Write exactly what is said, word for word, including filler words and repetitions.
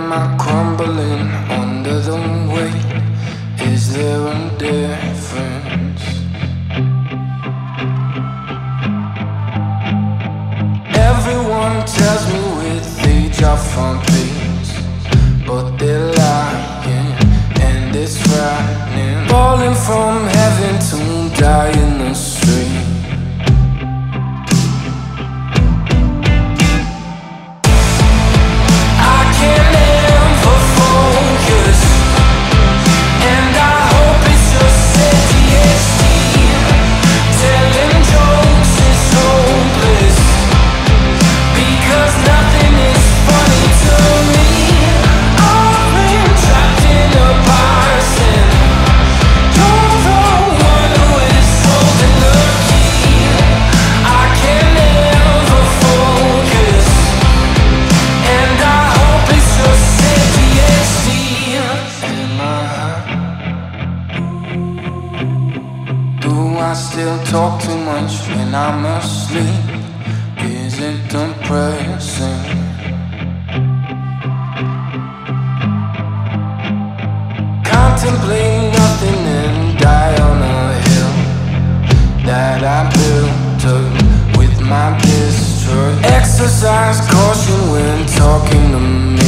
am I crumbling under the weight? Is there a difference? Everyone tells me with age I front page, but they're lying and it's frightening. Falling from heaven to die in the street. I still talk too much when I'm asleep. Is it depressing? Contemplate nothing and die on a hill that I built up with my distrust. Exercise caution when talking to me.